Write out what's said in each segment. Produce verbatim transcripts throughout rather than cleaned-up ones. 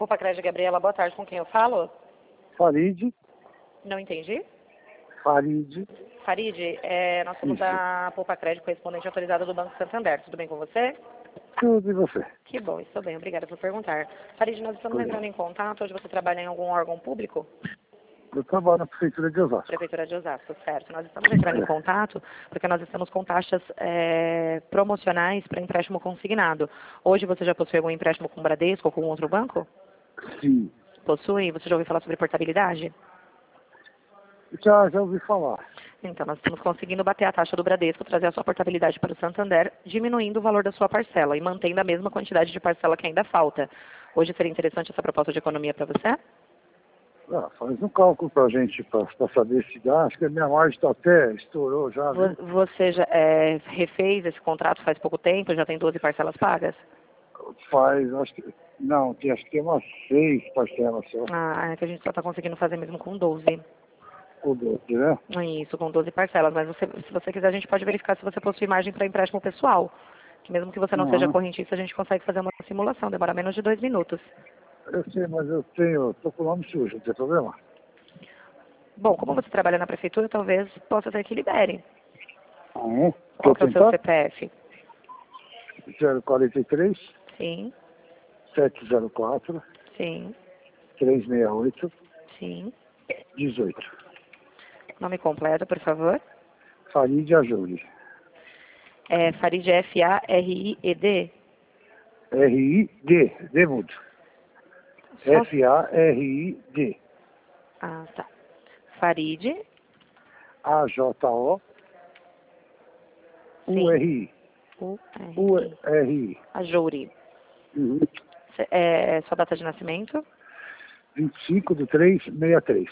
Poupa Crédito, Gabriela, boa tarde. Com quem eu falo? Farid. Não entendi. Farid. Farid, é, nós somos Isso. a Poupa Crédito, correspondente autorizada do Banco Santander. Tudo bem com você? Tudo e você? Que bom, estou bem. Obrigada por perguntar. Farid, nós estamos Tudo. entrando em contato. Hoje você trabalha em algum órgão público? Eu trabalho na Prefeitura de Osasco. Prefeitura de Osasco, certo. Nós estamos entrando em contato porque nós estamos com taxas é, promocionais para empréstimo consignado. Hoje você já possui algum empréstimo com o Bradesco ou com outro banco? Sim. Possui? Você já ouviu falar sobre portabilidade? Já, já ouvi falar. Então, nós estamos conseguindo bater a taxa do Bradesco, trazer a sua portabilidade para o Santander, diminuindo o valor da sua parcela e mantendo a mesma quantidade de parcela que ainda falta. Hoje seria interessante essa proposta de economia para você? Ah, faz um cálculo pra gente, pra, pra saber se dá. Acho que a minha margem tá até estourou já, Vo- viu? Você já é, refez esse contrato faz pouco tempo, já tem doze parcelas pagas? Faz, acho que... Não, tem, acho que tem umas seis parcelas só. Ah, é que a gente só está conseguindo fazer mesmo com doze. O doce, né? Isso, com doze parcelas. Mas você, se você quiser, a gente pode verificar se você possui margem para empréstimo pessoal. Que mesmo que você não seja Uhum. correntista, a gente consegue fazer uma simulação. Demora menos de dois minutos. Eu sei, mas eu tenho... Tô com o nome sujo, não tem problema? Bom, como você trabalha na prefeitura, talvez possa ser que libere. Ah, é? Qual Quer que é o seu tentar? C P F? zero quatro três, Sim, sete zero quatro, sim, três seis oito, sim. dezoito. Nome completo, por favor. Farid Ajouri. É Farid, F A R I E D. R I D, D mudo. Só... F A R I D. Ah, tá. Farid, A J O U R sim. I. U U R I. R I. Ajouri. Uhum. Cê- É, sua data de nascimento? vinte e cinco de três de sessenta e três.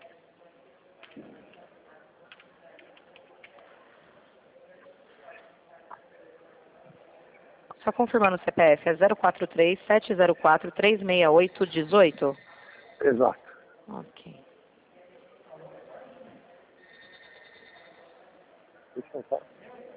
Só confirmando o C P F, é zero quatro três, sete zero quatro, três seis oito, um oito? Exato. Ok. Deixa eu falar.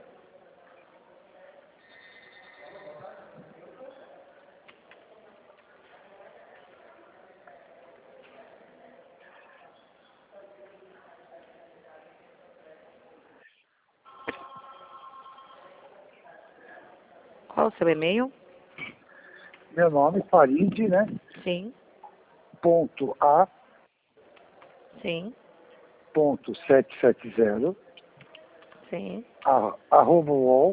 Qual o seu e-mail? Meu nome, Farid, né? Sim, Ponto A, sim, ponto setecentos e setenta, sim, a- arroba uol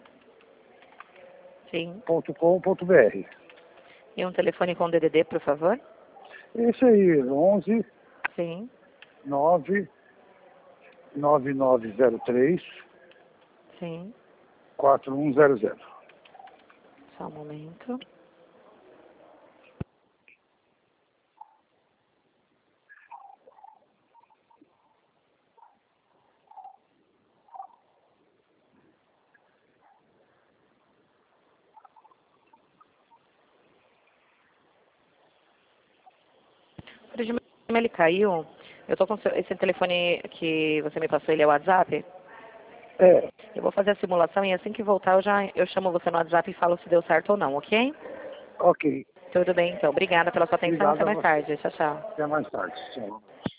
sim. ponto com ponto br. E um telefone com D D D, por favor? Esse aí, onze Sim, nove nove nove zero três sim. quatro um zero zero. Só um momento. Ele caiu. Eu tô com seu- esse telefone que você me passou, ele é o WhatsApp? É, Eu vou fazer a simulação e assim que voltar eu já eu chamo você no WhatsApp e falo se deu certo ou não, ok? ok. Tudo bem, então. Obrigada pela sua atenção. Obrigado Até a mais você. tarde. Tchau, tchau. Até mais tarde. Tchau.